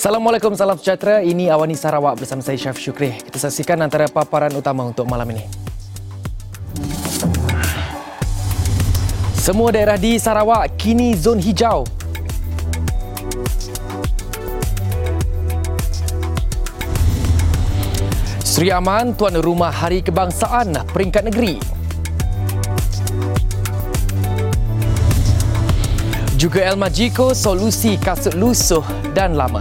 Assalamualaikum, salam sejahtera. Ini Awani Sarawak bersama saya Syaf Syukri. Kita saksikan antara paparan utama untuk malam ini. Semua daerah di Sarawak kini zon hijau. Seri Aman tuan rumah Hari Kebangsaan peringkat negeri. Juga El Majiko solusi kasut lusuh dan lama.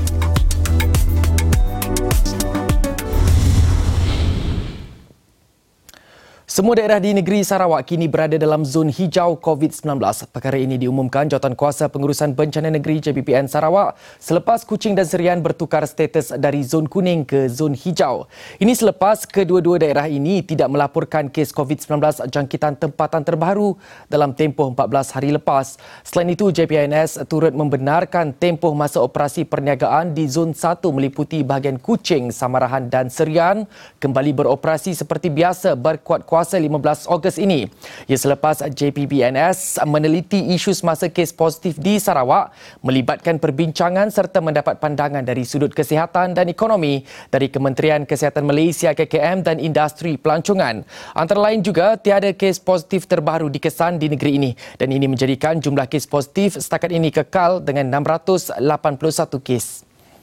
Semua daerah di negeri Sarawak kini berada dalam zon hijau COVID-19. Perkara ini diumumkan Jawatankuasa Pengurusan Bencana Negeri JBPN Sarawak selepas Kuching dan Serian bertukar status dari zon kuning ke zon hijau. Ini selepas kedua-dua daerah ini tidak melaporkan kes COVID-19 jangkitan tempatan terbaru dalam tempoh 14 hari lepas. Selain itu, JPNS turut membenarkan tempoh masa operasi perniagaan di zon 1 meliputi bahagian Kuching, Samarahan dan Serian kembali beroperasi seperti biasa berkuat kuasa 15 Ogos ini. Ia selepas JPBNS meneliti isu semasa kes positif di Sarawak melibatkan perbincangan serta mendapat pandangan dari sudut kesihatan dan ekonomi dari Kementerian Kesihatan Malaysia KKM dan industri pelancongan. Antara lain juga tiada kes positif terbaru dikesan di negeri ini dan ini menjadikan jumlah kes positif setakat ini kekal dengan 681 kes.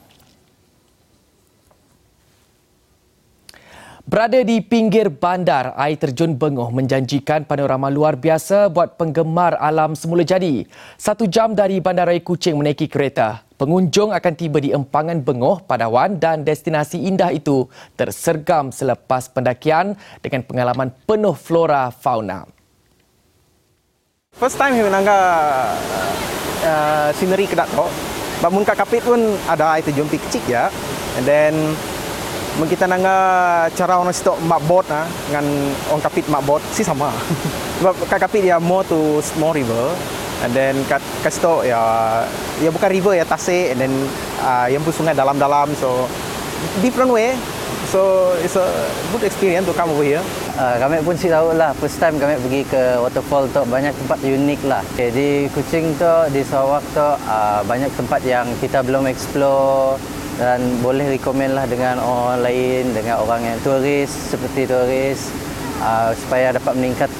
Berada di pinggir bandar, air terjun Bengoh menjanjikan panorama luar biasa buat penggemar alam semula jadi. 1 jam dari Bandaraya Kuching menaiki kereta, pengunjung akan tiba di empangan Bengoh, Padawan dan destinasi indah itu tersergam selepas pendakian dengan pengalaman penuh flora fauna. First time menangga scenery kedak tok. Bangun kat kapit pun ada air terjun kecil ya. And then kita nangga cara orang situ mak boat dengan orang kapit mak boat si sama. Sebab kat kapit dia more to small river, and then kat situ ya bukan river ya tasik, and then yang pun sungai dalam-dalam, so different way. So it's a good experience to come over here. Kami pun si tahu lah, first time kami pergi ke waterfall tu, banyak tempat unik lah. Okay, di Kuching tu, di Sarawak tu banyak tempat yang kita belum explore dan boleh rekomen lah dengan orang lain, dengan orang yang turis, seperti turis, supaya dapat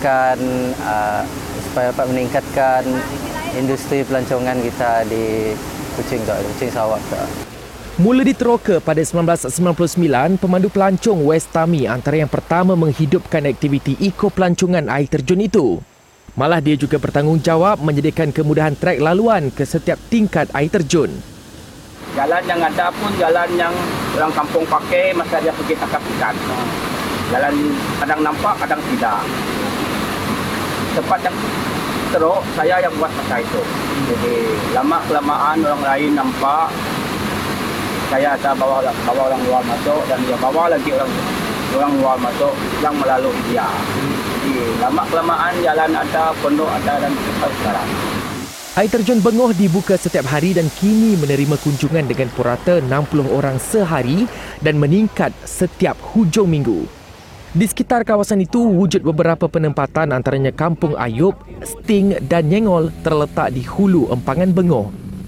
meningkatkan industri pelancongan kita di Kuching Sarawak tu. Mula diteroka pada 1999, pemandu pelancong West Tami antara yang pertama menghidupkan aktiviti eco-pelancongan air terjun itu. Malah dia juga bertanggungjawab menyediakan kemudahan trek laluan ke setiap tingkat air terjun. Jalan yang ada pun jalan yang orang kampung pakai masa dia pergi tangkap ikan. Jalan kadang nampak, kadang tidak. Tempat yang teruk, saya yang buat masa itu. Jadi lama-kelamaan orang lain nampak, saya ada bawa orang luar masuk dan dia bawa lagi orang luar masuk yang melalui dia. Jadi lama-kelamaan jalan ada, pondok ada dan sampai sekarang. Air terjun Bengoh dibuka setiap hari dan kini menerima kunjungan dengan purata 60 orang sehari dan meningkat setiap hujung minggu. Di sekitar kawasan itu wujud beberapa penempatan antaranya Kampung Ayub, Sting dan Nyengol terletak di hulu empangan Bengoh.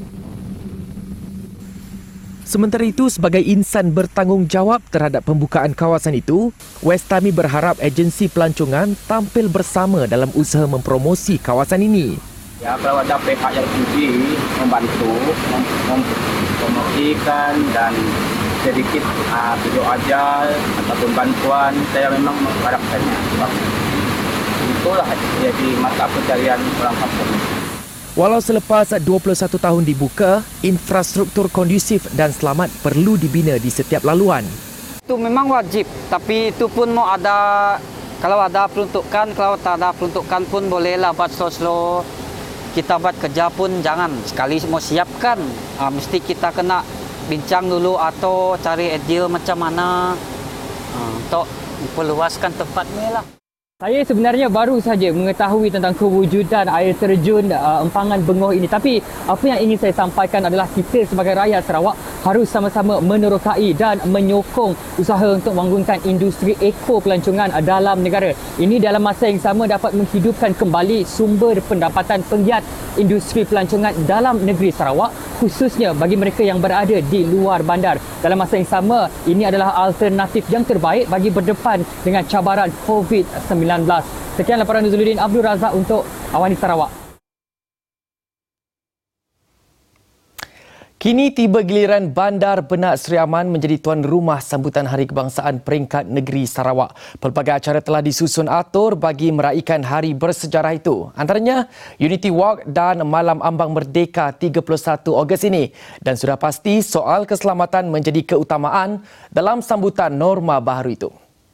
Sementara itu, sebagai insan bertanggungjawab terhadap pembukaan kawasan itu, West Tami berharap agensi pelancongan tampil bersama dalam usaha mempromosi kawasan ini. Ya, kalau ada pihak yang sudi membantu, mempromosikan dan sedikit video ajar ataupun bantuan, saya memang mengharapkannya. Sebab itulah jadi mata pencarian orang kampung. Walau selepas 21 tahun dibuka, infrastruktur kondusif dan selamat perlu dibina di setiap laluan. Itu memang wajib, tapi itu pun mau ada, kalau ada peruntukan, kalau tak ada peruntukan pun bolehlah buat slow-slow. Kita buat kerja pun jangan sekali mau siapkan, mesti kita kena bincang dulu atau cari ideal macam mana untuk memperluaskan tempat ni lah. Saya sebenarnya baru saja mengetahui tentang kewujudan air terjun empangan Bengoh ini. Tapi apa yang ingin saya sampaikan adalah kita sebagai rakyat Sarawak harus sama-sama menerokai dan menyokong usaha untuk membangunkan industri eko pelancongan dalam negara. Ini dalam masa yang sama dapat menghidupkan kembali sumber pendapatan penggiat industri pelancongan dalam negeri Sarawak, khususnya bagi mereka yang berada di luar bandar. Dalam masa yang sama, ini adalah alternatif yang terbaik bagi berdepan dengan cabaran COVID-19. Sekian laporan Nuzuluddin Abdul Razak untuk Awani Sarawak. Kini tiba giliran Bandar Benak Seri Aman menjadi tuan rumah sambutan Hari Kebangsaan peringkat negeri Sarawak. Pelbagai acara telah disusun atur bagi meraikan hari bersejarah itu. Antaranya Unity Walk dan Malam Ambang Merdeka 31 Ogos ini. Dan sudah pasti soal keselamatan menjadi keutamaan dalam sambutan norma baharu itu.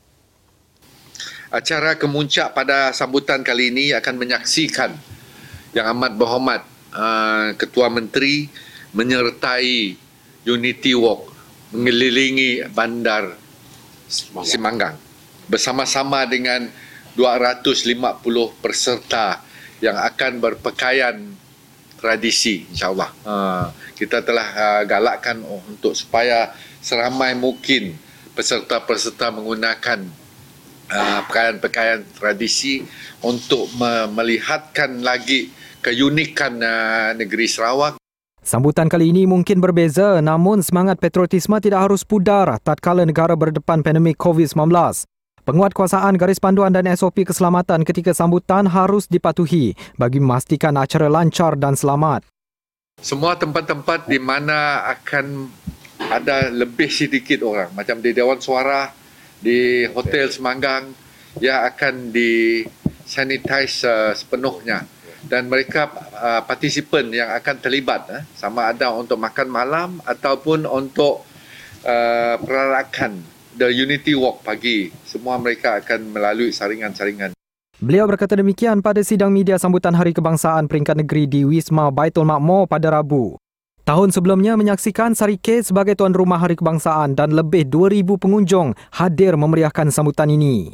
Acara kemuncak pada sambutan kali ini akan menyaksikan Yang Amat Berhormat Ketua Menteri menyertai Unity Walk mengelilingi bandar Semanggang bersama-sama dengan 250 peserta yang akan berpakaian tradisi, insyaAllah. Kita telah galakkan untuk supaya seramai mungkin peserta-peserta menggunakan pakaian-pakaian tradisi untuk melihatkan lagi keunikan negeri Sarawak. Sambutan kali ini mungkin berbeza, namun semangat patriotisme tidak harus pudar tatkala negara berdepan pandemik COVID-19. Penguatkuasaan garis panduan dan SOP keselamatan ketika sambutan harus dipatuhi bagi memastikan acara lancar dan selamat. Semua tempat-tempat di mana akan ada lebih sedikit orang, macam di Dewan Suara, di Hotel Semanggang, yang akan disanitize sepenuhnya. Dan mereka partisipan yang akan terlibat sama ada untuk makan malam ataupun untuk perarakan The Unity Walk pagi. Semua mereka akan melalui saringan-saringan. Beliau berkata demikian pada sidang media sambutan Hari Kebangsaan peringkat negeri di Wisma Baitul Makmur pada Rabu. Tahun sebelumnya menyaksikan Sari K sebagai tuan rumah Hari Kebangsaan dan lebih 2,000 pengunjung hadir memeriahkan sambutan ini.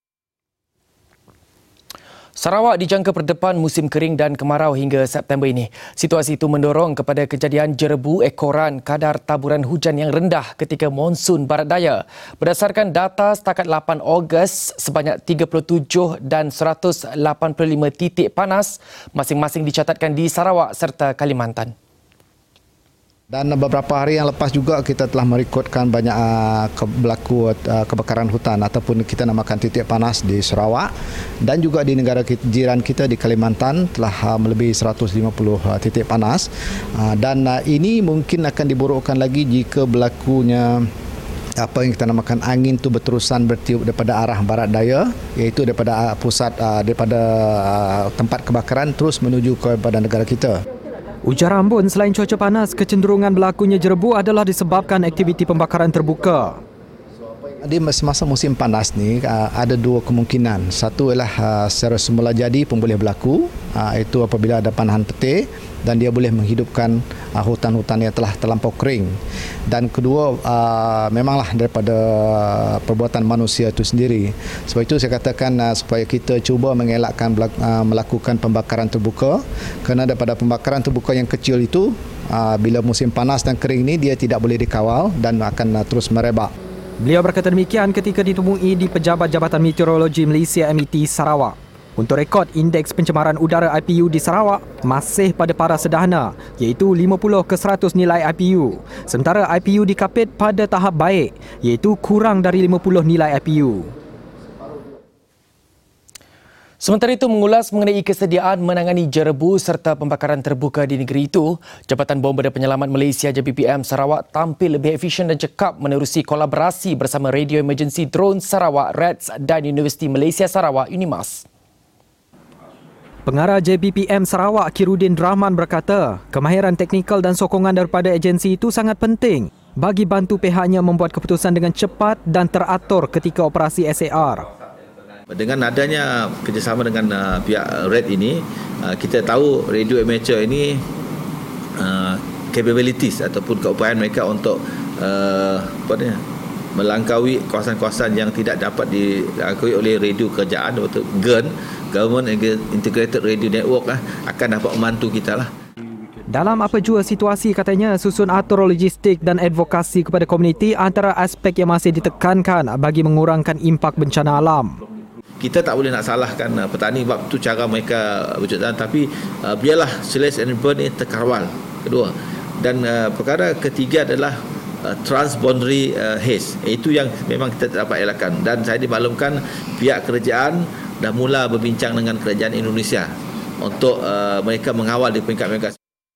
Sarawak dijangka berdepan musim kering dan kemarau hingga September ini. Situasi itu mendorong kepada kejadian jerebu ekoran kadar taburan hujan yang rendah ketika monsun barat daya. Berdasarkan data setakat 8 Ogos, sebanyak 37 dan 185 titik panas masing-masing dicatatkan di Sarawak serta Kalimantan. Dan beberapa hari yang lepas juga kita telah merekodkan banyak berlaku kebakaran hutan ataupun kita namakan titik panas di Sarawak dan juga di negara jiran kita di Kalimantan telah melebihi 150 titik panas dan ini mungkin akan diburukkan lagi jika berlakunya apa yang kita namakan angin tu berterusan bertiup daripada arah barat daya, iaitu daripada pusat daripada tempat kebakaran terus menuju kepada negara kita. Ujar Ambon, selain cuaca panas, kecenderungan berlakunya jerebu adalah disebabkan aktiviti pembakaran terbuka. Di semasa musim panas ni ada dua kemungkinan. Satu ialah secara semula jadi pun boleh berlaku, itu apabila ada panahan petir dan dia boleh menghidupkan hutan-hutan yang telah terlampau kering. Dan kedua, memanglah daripada perbuatan manusia itu sendiri. Sebab itu saya katakan supaya kita cuba mengelakkan melakukan pembakaran terbuka, kerana daripada pembakaran terbuka yang kecil itu bila musim panas dan kering ini dia tidak boleh dikawal dan akan terus merebak. Beliau berkata demikian ketika ditemui di Pejabat Jabatan Meteorologi Malaysia MET Sarawak. Untuk rekod indeks pencemaran udara IPU di Sarawak masih pada paras sederhana, iaitu 50/100 nilai IPU. Sementara IPU di Kapit pada tahap baik, iaitu kurang dari 50 nilai IPU. Sementara itu, mengulas mengenai kesediaan menangani jerebu serta pembakaran terbuka di negeri itu, Jabatan Bomba dan Penyelamat Malaysia JBPM Sarawak tampil lebih efisien dan cekap menerusi kolaborasi bersama Radio Emergency Drone Sarawak REDS dan Universiti Malaysia Sarawak UNIMAS. Pengarah JBPM Sarawak Kirudin Rahman berkata, kemahiran teknikal dan sokongan daripada agensi itu sangat penting bagi bantu pihaknya membuat keputusan dengan cepat dan teratur ketika operasi SAR. Dengan adanya kerjasama dengan pihak RED ini, kita tahu radio amateur ini capabilities ataupun keupayaan mereka untuk melangkaui kawasan-kawasan yang tidak dapat dilangkaui oleh radio kerajaan atau GEN, Government Integrated Radio Network akan dapat membantu kita lah. Dalam apa jua situasi, katanya susun atur logistik dan advokasi kepada komuniti antara aspek yang masih ditekankan bagi mengurangkan impak bencana alam. Kita tak boleh nak salahkan petani sebab tu cara mereka berjutaan, tapi biarlah slash and burn ini terkawal. Kedua, dan perkara ketiga adalah transboundary haze. Itu yang memang kita tak dapat elakkan, dan saya dimaklumkan pihak kerajaan dah mula berbincang dengan kerajaan Indonesia untuk mereka mengawal di peringkat mereka.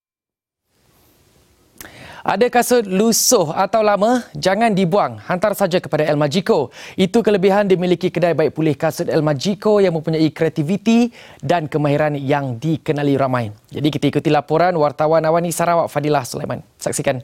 Ada kasut lusuh atau lama, jangan dibuang, hantar saja kepada El Majiko. Itu kelebihan dimiliki kedai baik pulih kasut El Majiko yang mempunyai kreativiti dan kemahiran yang dikenali ramai. Jadi kita ikuti laporan wartawan Awani Sarawak Fadilah Sulaiman. Saksikan.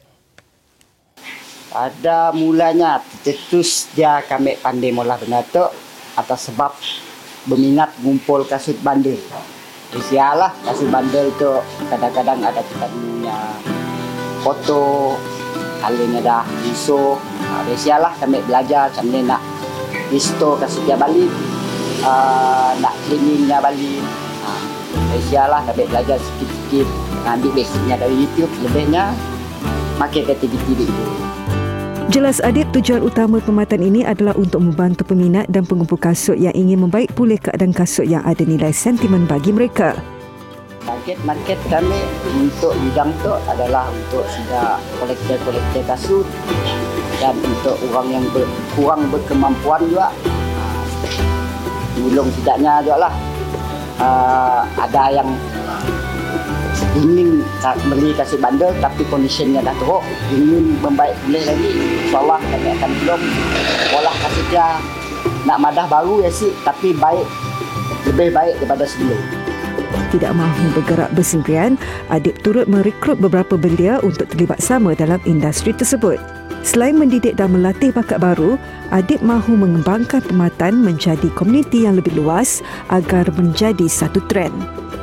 Pada mulanya terus dia kami pandai molah benda tu atas sebab berminat ngumpul kasut bandel. Isialah kasut bandel tu kadang-kadang ada kita punya foto, kalinya dah isu. Isialah kami belajar macam ni nak isto kasut dia balik, nak cleaningnya balik. Isialah kami belajar sikit-sikit, ambil basicnya dari YouTube, lebihnya makin kreativiti itu. Jelas Adib, tujuan utama perkhidmatan ini adalah untuk membantu peminat dan pengumpul kasut yang ingin membaik pulih keadaan kasut yang ada nilai sentimen bagi mereka. Market kami untuk bidang tu adalah untuk sudah kolektor kasut dan untuk orang yang kurang berkemampuan juga. Tolong tidaknya juga lah. Ada yang ingin beli kasut bandel tapi kondisinya dah teruk, ingin membaik boleh lagi, insyaAllah kami akan tolong olah kasutnya nak madah baru ya sih, tapi baik, lebih baik daripada sebelum. Tidak mahu bergerak bersendirian, Adib turut merekrut beberapa belia untuk terlibat sama dalam industri tersebut. Selain mendidik dan melatih bakat baru, Adib mahu mengembangkan perkhidmatan menjadi komuniti yang lebih luas agar menjadi satu trend.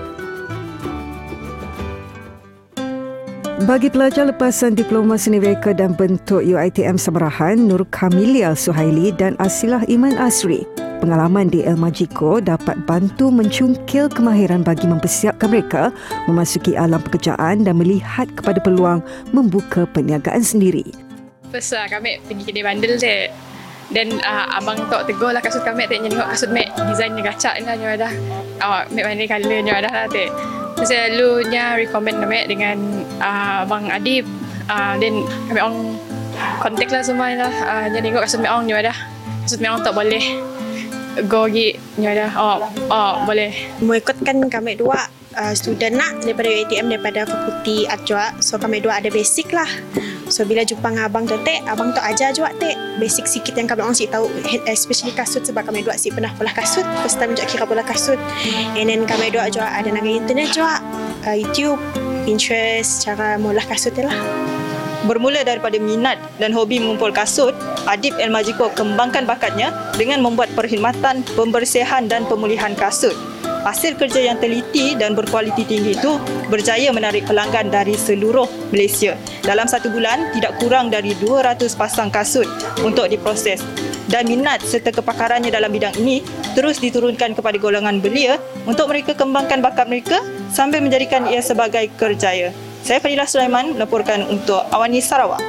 Bagi pelajar lepasan Diploma Seni Reka dan Bentuk UiTM Samarahan, Nur Kamilia Suhaili dan Asilah Iman Asri, pengalaman di El Majiko dapat bantu mencungkil kemahiran bagi mempersiapkan mereka memasuki alam pekerjaan dan melihat kepada peluang membuka perniagaan sendiri. First kami pergi kedai bandel je. Dan abang tok tegur lah kasut kami, tengok kasut mek desainnya gacak lah nyo dah. Awak mek mana colornya dah lah teh. Saya lalunya recommend kami dengan Abang Adib. Dan kami orang contact lah semua lah. Jadi tengok kasut mek orang nyo dah. Kasut mek orang tak boleh go gi nyo dah. Oh boleh. Mengikutkan kami dua student nak daripada UiTM, daripada fakulti art juga. So kami dua ada basic lah. So bila jumpa dengan abang tu abang tu ajar juga basic sikit yang kami orang sih tahu, especially kasut sebab kami dua sih pernah polah kasut, first time juga kira polah kasut. And then kami dua juga ada naga internet juga, YouTube, Pinterest, cara molah kasut lah. Bermula daripada minat dan hobi mengumpul kasut, Adib El Majiko kembangkan bakatnya dengan membuat perkhidmatan pembersihan dan pemulihan kasut. Hasil kerja yang teliti dan berkualiti tinggi itu berjaya menarik pelanggan dari seluruh Malaysia. Dalam satu bulan, tidak kurang dari 200 pasang kasut untuk diproses. Dan minat serta kepakarannya dalam bidang ini terus diturunkan kepada golongan belia untuk mereka kembangkan bakat mereka sambil menjadikan ia sebagai kerjaya. Saya Fadilah Sulaiman melaporkan untuk Awani Sarawak.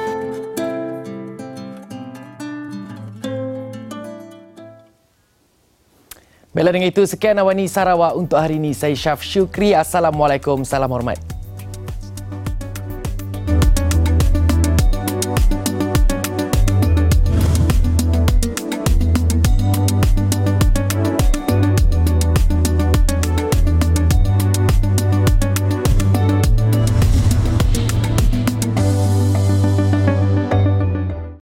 Baiklah, dengan itu sekian Awani Sarawak untuk hari ini. Saya Syaf Syukri. Assalamualaikum, salam hormat.